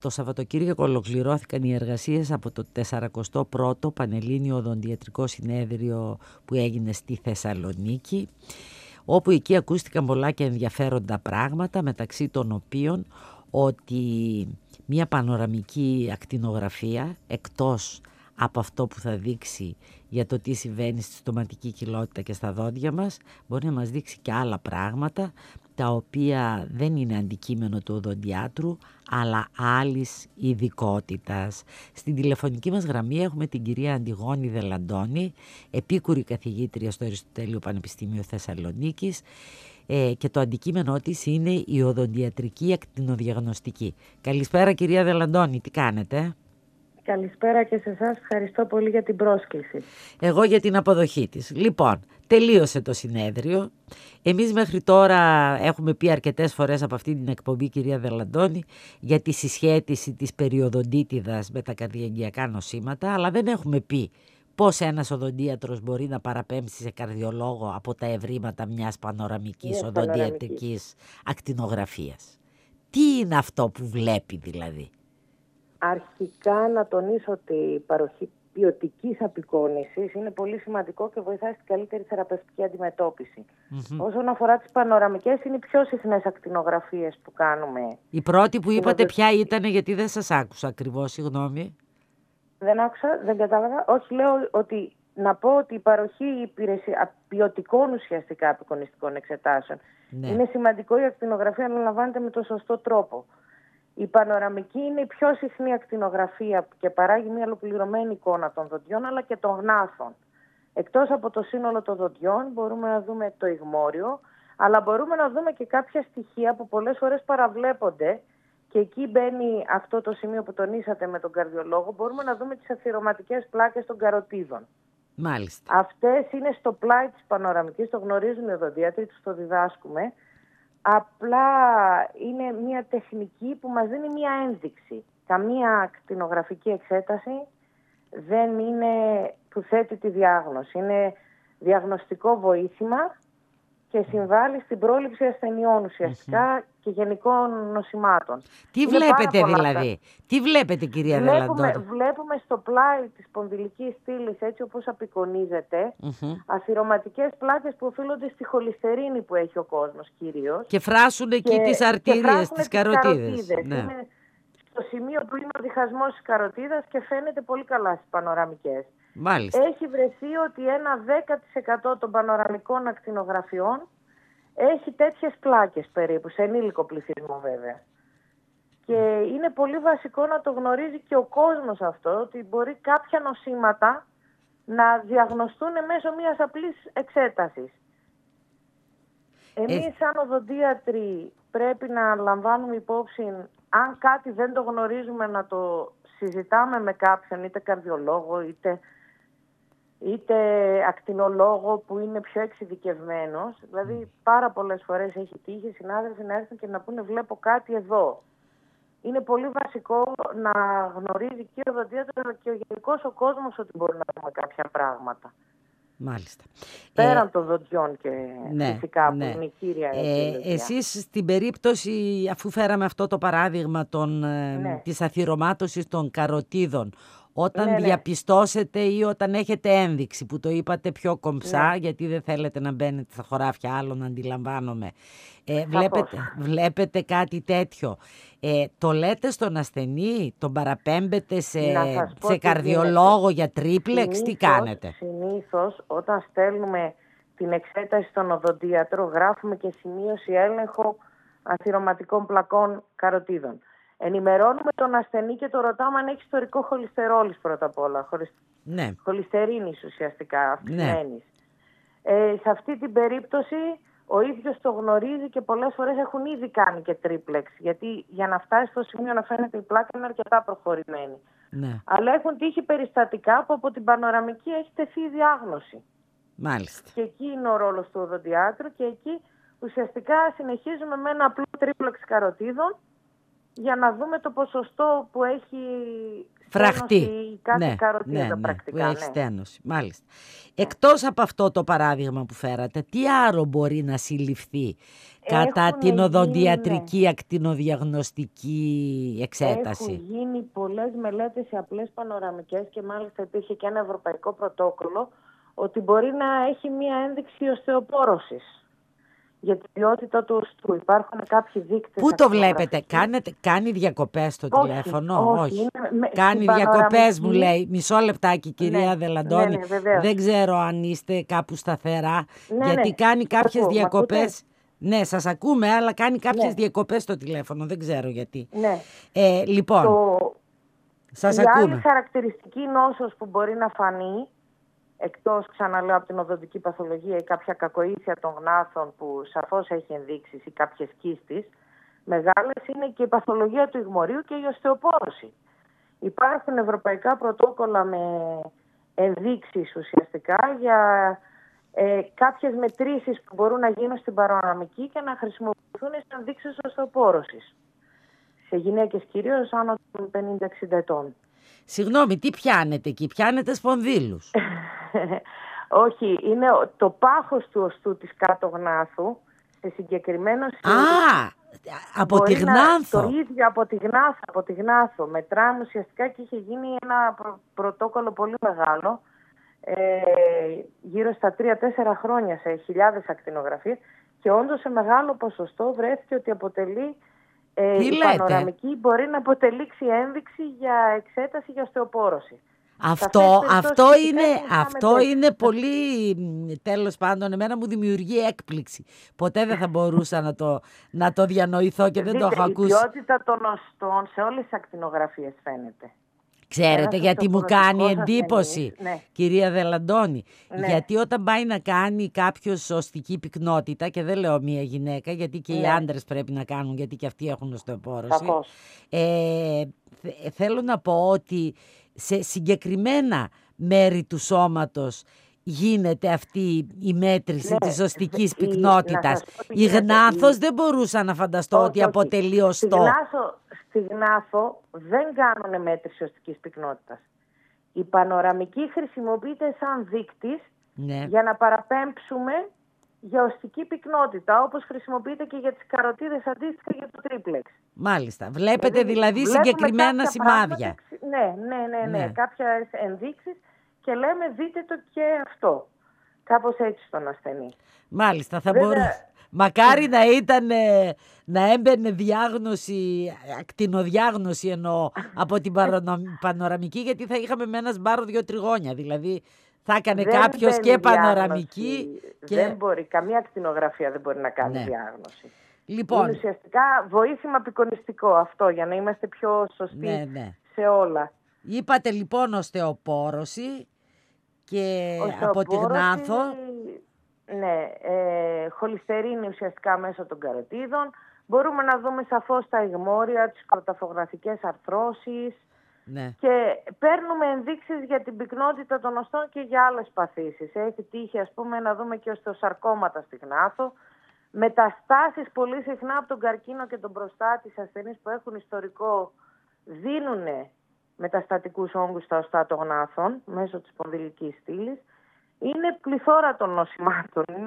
Το Σαββατοκύριακο ολοκληρώθηκαν οι εργασίες από το 41ο Πανελλήνιο Οδοντιατρικό Συνέδριο που έγινε στη Θεσσαλονίκη, όπου εκεί ακούστηκαν πολλά και ενδιαφέροντα πράγματα, μεταξύ των οποίων ότι μια πανοραμική ακτινογραφία, εκτός από αυτό που θα δείξει για το τι συμβαίνει στη στοματική κοιλότητα και στα δόντια μας, μπορεί να μας δείξει και άλλα πράγματα, τα οποία δεν είναι αντικείμενο του οδοντιάτρου, αλλά άλλης ειδικότητας. Στην τηλεφωνική μας γραμμή έχουμε την κυρία Αντιγόνη Δελαντώνη, επίκουρη καθηγήτρια στο Αριστοτέλειο Πανεπιστήμιο Θεσσαλονίκης, και το αντικείμενό της είναι η οδοντιατρική ακτινοδιαγνωστική. Καλησπέρα κυρία Δελαντώνη, τι κάνετε? Καλησπέρα και σε εσάς, ευχαριστώ πολύ για την πρόσκληση. Εγώ για την αποδοχή της. Λοιπόν, τελείωσε το συνέδριο. Εμείς μέχρι τώρα έχουμε πει αρκετές φορές από αυτή την εκπομπή, κυρία Δελαντώνη, για τη συσχέτιση της περιοδοντίτιδας με τα καρδιαγγειακά νοσήματα, αλλά δεν έχουμε πει πώς ένας οδοντίατρος μπορεί να παραπέμψει σε καρδιολόγο από τα ευρήματα μιας πανοραμικής οδοντιατρικής ακτινογραφίας. Τι είναι αυτό που βλέπει δηλαδή? Αρχικά να τονίσω ότι η παροχή ποιοτικής απεικόνησης είναι πολύ σημαντικό και βοηθάει στην καλύτερη θεραπευτική αντιμετώπιση. Όσον αφορά τις πανοραμικές, είναι οι πιο συχνές ακτινογραφίες που κάνουμε. Η πρώτη που είπατε ποια ήταν, γιατί δεν σας άκουσα ακριβώς, συγγνώμη. Δεν άκουσα, δεν κατάλαβα. Όχι, λέω ότι να πω ότι η παροχή ποιοτικών ουσιαστικά απεικονιστικών εξετάσεων είναι σημαντικό η ακτινογραφία να λαμβάνεται με το σωστό τρόπο. Η πανοραμική είναι η πιο συχνή ακτινογραφία και παράγει μια ολοκληρωμένη εικόνα των δοντιών αλλά και των γνάθων. Εκτός από το σύνολο των δοντιών μπορούμε να δούμε το ιγμόριο, αλλά μπορούμε να δούμε και κάποια στοιχεία που πολλές φορές παραβλέπονται και εκεί μπαίνει αυτό το σημείο που τονίσατε με τον καρδιολόγο. Μπορούμε να δούμε τις αθυρωματικές πλάκες των καροτίδων. Μάλιστα. Αυτές είναι στο πλάι της πανοραμικής, το γνωρίζουν οι οδοντίατροι, τους το διδάσκουμε. Απλά είναι μια τεχνική που μας δίνει μια ένδειξη. Καμία ακτινογραφική εξέταση δεν είναι που θέτει τη διάγνωση. Είναι διαγνωστικό βοήθημα και συμβάλλει στην πρόληψη ασθενειών ουσιαστικά και γενικών νοσημάτων. Τι βλέπετε δηλαδή? Τι βλέπετε κυρία Δελαντώνη? Βλέπουμε στο πλάι της σπονδυλικής στήλης, έτσι όπως απεικονίζεται, αθυρωματικές πλάκες που οφείλονται στη χολυστερίνη που έχει ο κόσμος κυρίως. Και φράσουν εκεί τις αρτηρίες, τις καροτίδες. Ναι. Είναι στο σημείο που είναι ο διχασμός της καροτίδας και φαίνεται πολύ καλά στις πανοραμικές. Μάλιστα. Έχει βρεθεί ότι ένα 10% των πανοραμικών ακτινογραφιών έχει τέτοιες πλάκες περίπου, σε ενήλικο πληθυσμό βέβαια. Και είναι πολύ βασικό να το γνωρίζει και ο κόσμος αυτό, ότι μπορεί κάποια νοσήματα να διαγνωστούν μέσω μιας απλής εξέτασης. Εμείς σαν οδοντίατροι πρέπει να λαμβάνουμε υπόψη, αν κάτι δεν το γνωρίζουμε, να το συζητάμε με κάποιον, είτε καρδιολόγο, είτε ακτινολόγο που είναι πιο εξειδικευμένος. Δηλαδή πάρα πολλές φορές έχει τύχει συνάδελφοι να έρθουν και να πούνε βλέπω κάτι εδώ. Είναι πολύ βασικό να γνωρίζει και ο οδοντίατρος και ο γενικός ο κόσμος ότι μπορεί να δούμε κάποια πράγματα. Μάλιστα. Πέραν των δοντιών και φυσικά που είναι η κύρια αιτιολογία. Εσείς στην περίπτωση, αφού φέραμε αυτό το παράδειγμα της αθυρωμάτωσης των καροτίδων, όταν διαπιστώσετε ή όταν έχετε ένδειξη, που το είπατε πιο κομψά, γιατί δεν θέλετε να μπαίνετε στα χωράφια άλλων, αντιλαμβάνομαι, βλέπετε κάτι τέτοιο, το λέτε στον ασθενή, τον παραπέμπετε σε καρδιολόγο για τρίπλεξ, τι κάνετε? Συνήθως όταν στέλνουμε την εξέταση στον οδοντίατρο γράφουμε και σημείωση έλεγχο αθυρωματικών πλακών καροτίδων. Ενημερώνουμε τον ασθενή και το ρωτάμε αν έχει ιστορικό χολυστερόλης πρώτα απ' όλα. Χολυστερίνης ουσιαστικά, αυξημένης. Σε αυτή την περίπτωση ο ίδιος το γνωρίζει και πολλές φορές έχουν ήδη κάνει και τρίπλεξ. Γιατί για να φτάσει στο σημείο να φαίνεται η πλάκα είναι αρκετά προχωρημένη. Αλλά έχουν τύχει περιστατικά που από την πανοραμική έχει τεθεί η διάγνωση. Μάλιστα. Και εκεί είναι ο ρόλος του οδοντιάτρου και εκεί ουσιαστικά συνεχίζουμε με ένα απλό τρίπλεξ καροτίδων για να δούμε το ποσοστό που έχει φραχτεί κάθε καροτίδα πρακτικά. Που έχει στένωση, μάλιστα. Εκτός από αυτό το παράδειγμα που φέρατε, τι άλλο μπορεί να συλληφθεί κατά την οδοντιατρική ακτινοδιαγνωστική εξέταση? Έχουν γίνει πολλές μελέτες σε απλές πανοραμικές και μάλιστα υπήρχε και ένα ευρωπαϊκό πρωτόκολλο ότι μπορεί να έχει μία ένδειξη οστεοπόρωσης για την ποιότητα του οστού. Υπάρχουν κάποιοι δείκτες. Πού το βλέπετε? Κάνει διακοπές στο τηλέφωνο? Όχι. Κάνει διακοπές, μου λέει. Μισό λεπτάκι, κυρία Δελαντώνη. Δεν ξέρω αν είστε κάπου σταθερά, γιατί κάνει κάποιες διακοπές. Ναι, σας ακούμε, αλλά κάνει κάποιες διακοπές στο τηλέφωνο. Δεν ξέρω γιατί. Λοιπόν, σας ακούμε. Η άλλη χαρακτηριστική νόσος που μπορεί να φανεί, εκτός, ξαναλέω, από την οδοντική παθολογία ή κάποια κακοήθεια των γνάθων που σαφώς έχει ενδείξεις ή κάποιες κίστης μεγάλες, είναι και η παθολογία του ιγμορρίου και η οστεοπόρωση. Υπάρχουν ευρωπαϊκά πρωτόκολλα με ενδείξεις ουσιαστικά για κάποιες μετρήσεις που μπορούν να γίνουν στην παροναμική και να χρησιμοποιηθούν σε ενδείξεις οστεοπόρωσης. Σε γυναίκες κυρίως άνω των 50-60 ετών. Συγγνώμη, τι πιάνετε εκεί? Πιάνετε σπονδύλους? Όχι, είναι το πάχος του οστού της κάτω γνάθου σε συγκεκριμένο σημείο. Από τη γνάθο. Το ίδιο από τη γνάθο. Μετράμε ουσιαστικά και είχε γίνει ένα πρωτόκολλο πολύ μεγάλο, γύρω στα 3-4 χρόνια, σε χιλιάδες ακτινογραφίες, και όντως σε μεγάλο ποσοστό βρέθηκε ότι αποτελεί η πανοραμική μπορεί να αποτελήξει ένδειξη για εξέταση για οστεοπόρωση. Αυτό είναι πολύ, τέλος πάντων, εμένα μου δημιουργεί έκπληξη. Ποτέ δεν θα μπορούσα να το διανοηθώ και δεν το έχω ακούσει. Η ποιότητα των οστών σε όλες τις ακτινογραφίες φαίνεται. Ξέρετε γιατί μου κάνει εντύπωση, κυρία Δελαντώνη? Γιατί όταν πάει να κάνει κάποιος οστική πυκνότητα, και δεν λέω μία γυναίκα, γιατί και οι άντρες πρέπει να κάνουν, γιατί και αυτοί έχουν οστεοπόρωση. Θέλω να πω ότι σε συγκεκριμένα μέρη του σώματος γίνεται αυτή η μέτρηση της οστικής πυκνότητας. Η γνάθος δεν μπορούσα να φανταστώ ότι αποτελεί οστό. Στη γνάθο δεν κάνουν μέτρηση οστικής πυκνότητας. Η πανοραμική χρησιμοποιείται σαν δείκτης για να παραπέμψουμε για οστική πυκνότητα, όπως χρησιμοποιείται και για τις καροτίδες αντίστοιχα για το τρίπλεξ. Μάλιστα. Βλέπετε δηλαδή συγκεκριμένα σημάδια. Ναι. Κάποιες ενδείξεις και λέμε δείτε το και αυτό. Κάπως έτσι στον ασθενή. Μάλιστα. Θα μπορούσε. Μακάρι να έμπαινε διάγνωση, ακτινοδιάγνωση εννοώ, από την πανοραμική, γιατί θα είχαμε με ένα σπάρο 2 τριγώνια. Δηλαδή θα έκανε κάποιος και πανοραμική. Δεν μπορεί, καμία ακτινογραφία δεν μπορεί να κάνει διάγνωση. Λοιπόν, είναι ουσιαστικά βοήθημα απεικονιστικό αυτό, για να είμαστε πιο σωστοί σε όλα. Είπατε λοιπόν οστεοπόρωση και από τη γνάθο. Ναι, χολυστερίνη ουσιαστικά μέσω των καροτίδων. Μπορούμε να δούμε σαφώς τα ιγμόρια, τις κροταφογραφικές αρθρώσεις. Και παίρνουμε ενδείξεις για την πυκνότητα των οστών και για άλλες παθήσεις. Έχει τύχει, ας πούμε, να δούμε και οστεοσαρκώματα στη γνάθο. Μεταστάσεις πολύ συχνά από τον καρκίνο και τον προστάτη σε ασθενείς που έχουν ιστορικό δίνουν μεταστατικούς όγκους στα οστά των γνάθων μέσω της σπονδυλικής στήλης. Είναι πληθώρα των νοσημάτων, είναι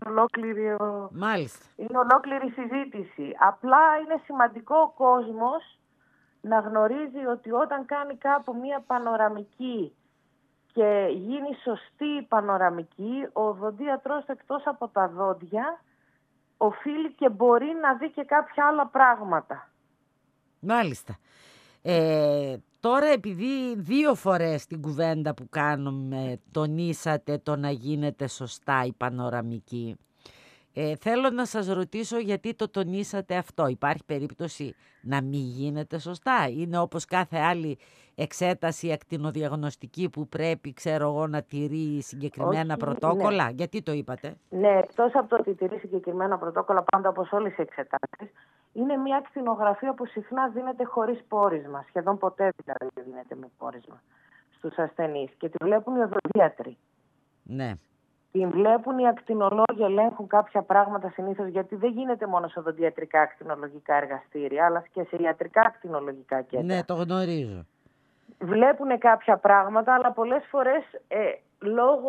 ολόκληρη συζήτηση. Απλά είναι σημαντικό ο κόσμος να γνωρίζει ότι όταν κάνει κάπου μία πανοραμική και γίνει σωστή η πανοραμική, ο οδοντίατρος εκτός από τα δόντια οφείλει και μπορεί να δει και κάποια άλλα πράγματα. Μάλιστα. Τώρα επειδή 2 φορές την κουβέντα που κάνουμε τονίσατε το να γίνεται σωστά η πανοραμική, θέλω να σας ρωτήσω γιατί το τονίσατε αυτό. Υπάρχει περίπτωση να μην γίνεται σωστά? Είναι όπως κάθε άλλη εξέταση ακτινοδιαγνωστική που πρέπει, ξέρω εγώ, να τηρεί συγκεκριμένα πρωτόκολλα? Γιατί το είπατε? Ναι, εκτός από το ότι τηρεί συγκεκριμένα πρωτόκολλα, πάντα όπως όλες οι εξετάσεις, είναι μια ακτινογραφία που συχνά δίνεται χωρίς πόρισμα. Σχεδόν ποτέ δηλαδή δεν δίνεται με πόρισμα στους ασθενείς και τη βλέπουν οι οδοντίατροι. Ναι. Την βλέπουν οι ακτινολόγοι, ελέγχουν κάποια πράγματα συνήθως, γιατί δεν γίνεται μόνο σε οδοντιατρικά ακτινολογικά εργαστήρια, αλλά και σε ιατρικά ακτινολογικά κέντρα. Ναι, το γνωρίζω. Βλέπουν κάποια πράγματα, αλλά πολλές φορές λόγω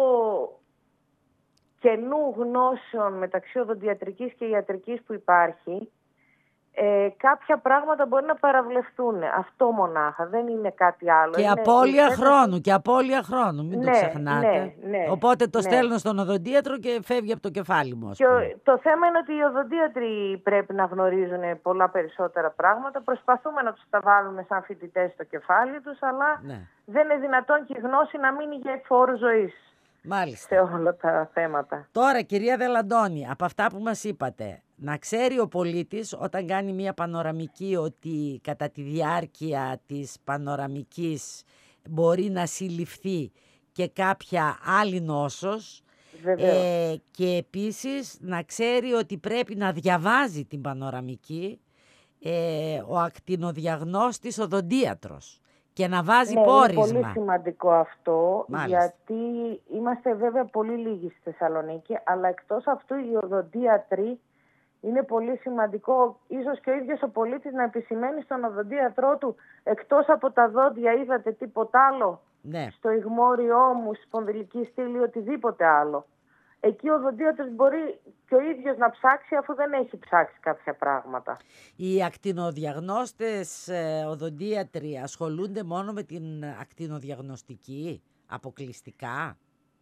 κενού γνώσεων μεταξύ οδοντιατρικής και ιατρικής που υπάρχει, κάποια πράγματα μπορεί να παραβλεφθούν. Αυτό μονάχα, δεν είναι κάτι άλλο. Και απώλεια χρόνου, μην το ξεχνάτε. Ναι, οπότε το στέλνω στον οδοντίατρο και φεύγει από το κεφάλι μου. Το θέμα είναι ότι οι οδοντίατροι πρέπει να γνωρίζουν πολλά περισσότερα πράγματα. Προσπαθούμε να τους τα βάλουμε σαν φοιτητές στο κεφάλι τους, αλλά δεν είναι δυνατόν και η γνώση να μείνει για φόρου ζωής. Μάλιστα. Σε όλα τα θέματα. Τώρα, κυρία Δελαντώνη, από αυτά που μας είπατε, να ξέρει ο πολίτης όταν κάνει μια πανοραμική ότι κατά τη διάρκεια της πανοραμικής μπορεί να συλληφθεί και κάποια άλλη νόσος, και επίσης να ξέρει ότι πρέπει να διαβάζει την πανοραμική ο ακτινοδιαγνώστης οδοντίατρος και να βάζει πόρισμα. Είναι πολύ σημαντικό αυτό. Μάλιστα. Γιατί είμαστε βέβαια πολύ λίγοι στη Θεσσαλονίκη, αλλά εκτός αυτού οι οδοντίατροι είναι πολύ σημαντικό, ίσως και ο ίδιος ο πολίτης να επισημαίνει στον οδοντίατρό του, εκτός από τα δόντια είδατε τίποτα άλλο, στο ιγμόριό μου, στη σπονδυλική στήλη, οτιδήποτε άλλο. Εκεί ο οδοντίατρος μπορεί και ο ίδιος να ψάξει, αφού δεν έχει ψάξει κάποια πράγματα. Οι ακτινοδιαγνώστες οδοντίατροι ασχολούνται μόνο με την ακτινοδιαγνωστική, αποκλειστικά?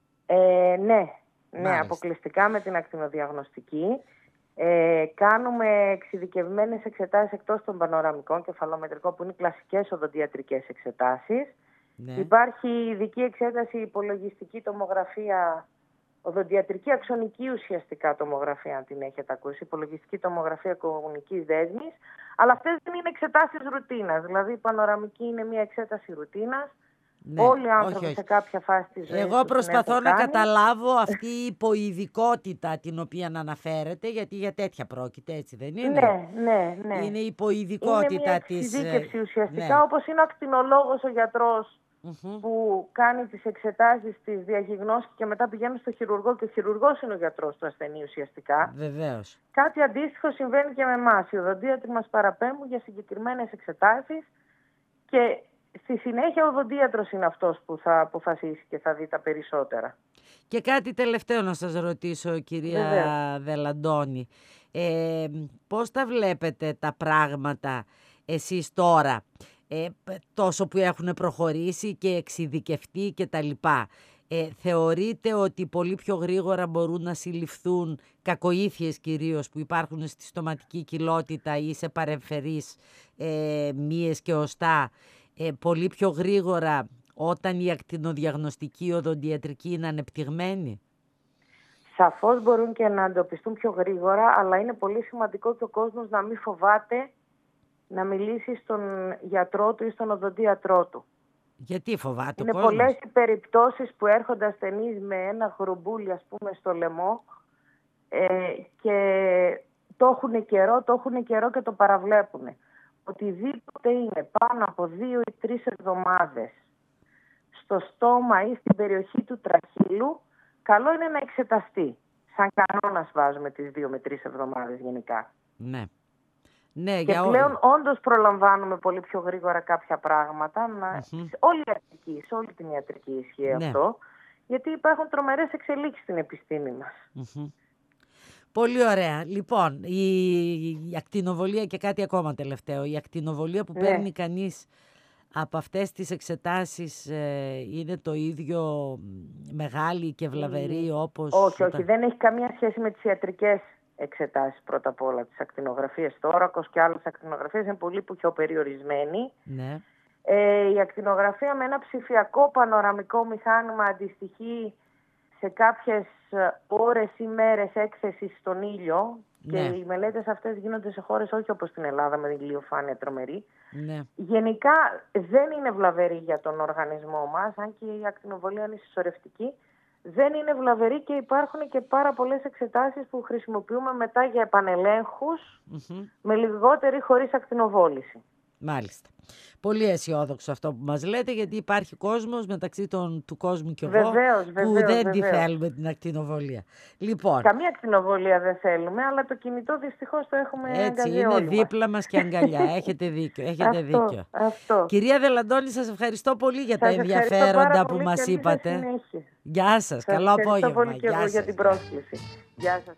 Ναι, αποκλειστικά με την ακτινοδιαγνωστική. Κάνουμε εξειδικευμένες εξετάσεις εκτός των πανοραμικών, κεφαλομετρικών, που είναι κλασικές οδοντιατρικές εξετάσεις. Υπάρχει ειδική εξέταση, υπολογιστική τομογραφία, οδοντιατρική αξονική ουσιαστικά τομογραφία, αν την έχετε ακούσει, υπολογιστική τομογραφία κογονικής δέσμης, αλλά αυτές δεν είναι εξετάσεις ρουτίνας. Δηλαδή η πανοραμική είναι μια εξέταση ρουτίνας. Όλοι οι άνθρωποι σε κάποια φάση της ζωής Εγώ προσπαθώ να καταλάβω αυτή η υποειδικότητα την οποία αναφέρετε, γιατί για τέτοια πρόκειται, έτσι δεν είναι? Ναι. Είναι η υποειδικότητα της... Είναι μια εξειδίκευση ουσιαστικά, όπως είναι ο ακτινολόγος, ο γιατρός, που κάνει τις εξετάσεις, τις διαγιγνώσει και μετά πηγαίνει στο χειρουργό και ο χειρουργός είναι ο γιατρός του ασθενή ουσιαστικά. Βεβαίως. Κάτι αντίστοιχο συμβαίνει και με εμάς. Οι οδοντίατροι μας παραπέμπουν για συγκεκριμένες εξετάσεις και στη συνέχεια ο οδοντίατρος είναι αυτός που θα αποφασίσει και θα δει τα περισσότερα. Και κάτι τελευταίο να σας ρωτήσω, κυρία Δελαντώνη. Πώς τα βλέπετε τα πράγματα εσείς τώρα, τόσο που έχουν προχωρήσει και εξειδικευτεί και τα λοιπά? Θεωρείτε ότι πολύ πιο γρήγορα μπορούν να συλληφθούν κακοήθειες κυρίως που υπάρχουν στη στοματική κοιλότητα ή σε παρεμφερείς μύες και οστά, πολύ πιο γρήγορα όταν η ακτινοδιαγνωστική οδοντιατρική είναι ανεπτυγμένη? Σαφώς μπορούν και να εντοπιστούν πιο γρήγορα, αλλά είναι πολύ σημαντικό και ο κόσμος να μην φοβάται να μιλήσει στον γιατρό του ή στον οδοντίατρό του. Γιατί φοβάται ο κόσμος? Είναι πολλές οι περιπτώσεις που έρχονται ασθενείς με ένα γρουμπούλι, ας πούμε, στο λαιμό και το έχουν καιρό και το παραβλέπουν. Οτιδήποτε είναι πάνω από 2 ή 3 εβδομάδες στο στόμα ή στην περιοχή του τραχύλου, καλό είναι να εξεταστεί. Σαν κανόνας βάζουμε τις 2 με 3 εβδομάδες γενικά. Ναι, και πλέον όντως προλαμβάνουμε πολύ πιο γρήγορα κάποια πράγματα. Σε όλη την ιατρική ισχύει αυτό, γιατί υπάρχουν τρομερές εξελίξεις στην επιστήμη μας. Πολύ ωραία. Λοιπόν, η ακτινοβολία και κάτι ακόμα τελευταίο. Η ακτινοβολία που παίρνει κανείς από αυτές τις εξετάσεις είναι το ίδιο μεγάλη και βλαβερή όπως... Όχι, δεν έχει καμία σχέση με τις ιατρικές εξετάσεις πρώτα απ' όλα. Τις ακτινογραφίες θώρακος και άλλες ακτινογραφίες είναι πολύ πιο περιορισμένη. Η ακτινογραφία με ένα ψηφιακό πανοραμικό μηχάνημα αντιστοιχεί σε κάποιες ώρες ή μέρες έκθεσης στον ήλιο. Και οι μελέτες αυτές γίνονται σε χώρες όχι όπως στην Ελλάδα με ηλιοφάνεια τρομερή. Γενικά δεν είναι βλαβερή για τον οργανισμό μας, αν και η ακτινοβολία είναι συσσωρευτική. Δεν είναι βλαβερή και υπάρχουν και πάρα πολλές εξετάσεις που χρησιμοποιούμε μετά για επανελέγχους με λιγότερη χωρίς ακτινοβόληση. Μάλιστα. Πολύ αισιόδοξο αυτό που μας λέτε, γιατί υπάρχει κόσμος μεταξύ του κόσμου και εγώ που δεν τη θέλουμε την ακτινοβολία. Λοιπόν, καμία ακτινοβολία δεν θέλουμε, αλλά το κινητό δυστυχώς το έχουμε αγκαλιάσει. Έτσι, είναι δίπλα μας και αγκαλιά. Έχετε δίκιο. Αυτό. Κυρία Δελαντώνη, σας ευχαριστώ πολύ για τα ενδιαφέροντα που μας είπατε. Συνέχεια. Γεια σας, καλό απόγευμα. Ευχαριστώ πολύ και εγώ για την πρόσκληση. Γεια σας.